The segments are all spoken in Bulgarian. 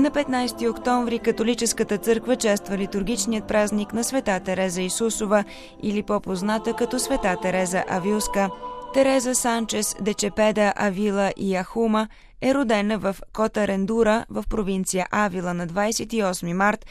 На 15 октомври католическата църква чества литургичният празник на света Тереза Исусова или по-позната като света Тереза Авилска. Тереза Санчес де Чепеда Авила и Ахума е родена в Котарендура в провинция Авила на 28 март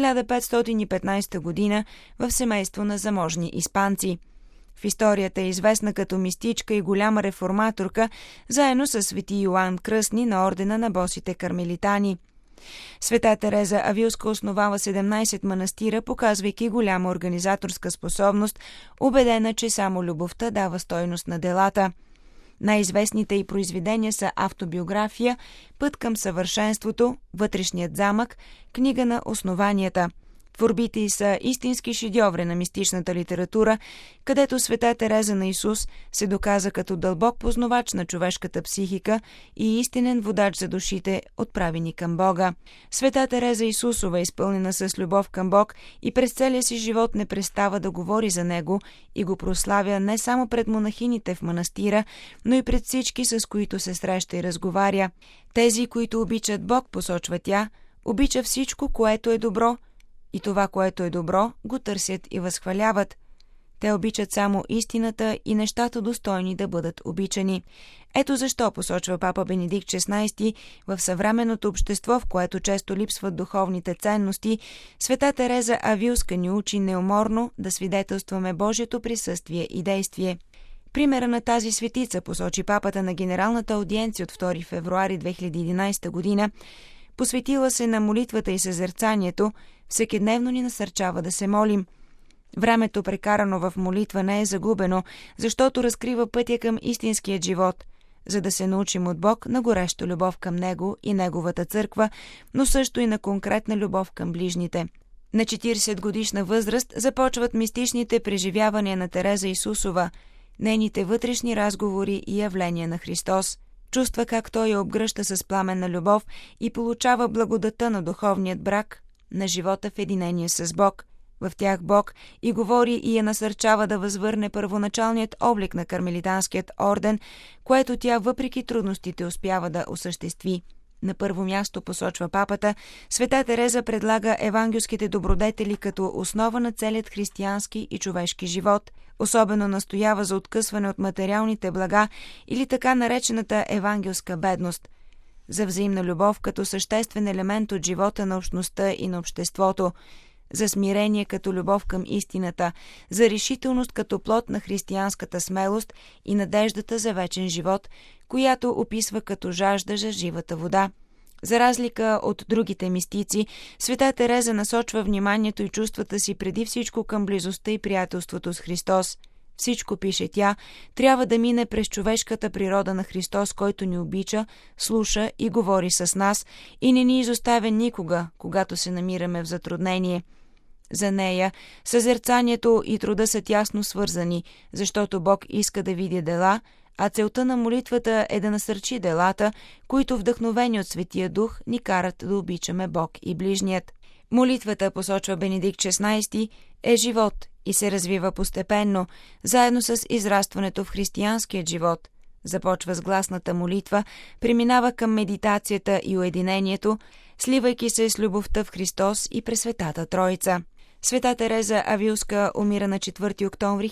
1515 година в семейство на заможни испанци. В историята е известна като мистичка и голяма реформаторка, заедно с свети Йоан Кръстни на ордена на босите кармелитани. Света Тереза Авилска основава 17 манастира, показвайки голяма организаторска способност, убедена, че само любовта дава стойност на делата. Най-известните й произведения са автобиография, Път към съвършенството, Вътрешният замък, Книга на основанията. Творбите й са истински шедьоври на мистичната литература, където света Тереза на Исус се доказа като дълбок познавач на човешката психика и истинен водач за душите, отправени към Бога. Света Тереза Исусова е изпълнена с любов към Бог и през целия си живот не престава да говори за Него и го прославя не само пред монахините в манастира, но и пред всички, с които се среща и разговаря. Тези, които обичат Бог, посочва тя, обича всичко, което е добро, и това, което е добро, го търсят и възхваляват. Те обичат само истината и нещата достойни да бъдат обичани. Ето защо, посочва папа Бенедикт XVI, в съвременното общество, в което често липсват духовните ценности, света Тереза Авилска ни учи неуморно да свидетелстваме Божието присъствие и действие. Примера на тази светица посочи папата на Генералната аудиенция от 2 февруари 2011 година, посветила се на молитвата и съзерцанието, всекидневно ни насърчава да се молим. Времето, прекарано в молитва, не е загубено, защото разкрива пътя към истинския живот, за да се научим от Бог на гореща любов към Него и Неговата църква, но също и на конкретна любов към ближните. На 40 годишна възраст започват мистичните преживявания на Тереза Исусова, нейните вътрешни разговори и явления на Христос. Чувства как Той я обгръща с пламенна любов и получава благодата на духовният брак, на живота в единение с Бог. В тях Бог и говори и я насърчава да възвърне първоначалният облик на кармелитанският орден, което тя въпреки трудностите успява да осъществи. На първо място, посочва папата, света Тереза предлага евангелските добродетели като основа на целият християнски и човешки живот. Особено настоява за откъсване от материалните блага или така наречената евангелска бедност, за взаимна любов като съществен елемент от живота на общността и на обществото, за смирение като любов към истината, за решителност като плод на християнската смелост и надеждата за вечен живот, която описва като жажда за живата вода. За разлика от другите мистици, света Тереза насочва вниманието и чувствата си преди всичко към близостта и приятелството с Христос. Всичко, пише тя, трябва да мине през човешката природа на Христос, който ни обича, слуша и говори с нас и не ни изоставя никога, когато се намираме в затруднение. За нея съзерцанието и труда са тясно свързани, защото Бог иска да види дела, а целта на молитвата е да насърчи делата, които вдъхновени от Светия Дух ни карат да обичаме Бог и ближният. Молитвата, посочва Бенедикт XVI, е живот и се развива постепенно, заедно с израстването в християнския живот. Започва с гласната молитва, преминава към медитацията и уединението, сливайки се с любовта в Христос и Пресветата Троица. Света Тереза Авилска умира на 4 октомври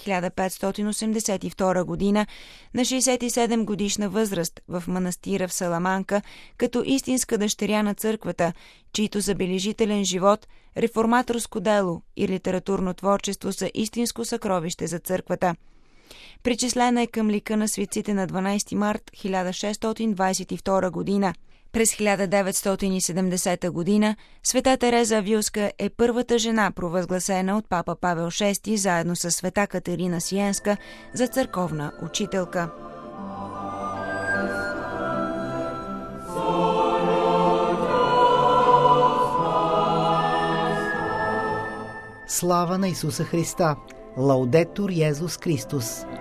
1582 година на 67 годишна възраст в манастира в Саламанка, като истинска дъщеря на църквата, чийто забележителен живот, реформаторско дело и литературно творчество са истинско съкровище за църквата. Причислена е към лика на светците на 12 март 1622 година. През 1970 година света Тереза Авилска е първата жена, провъзгласена от папа Павел VI заедно с света Катерина Сиенска за църковна учителка. Слава на Исуса Христа! Лаудетур Йезус Христос!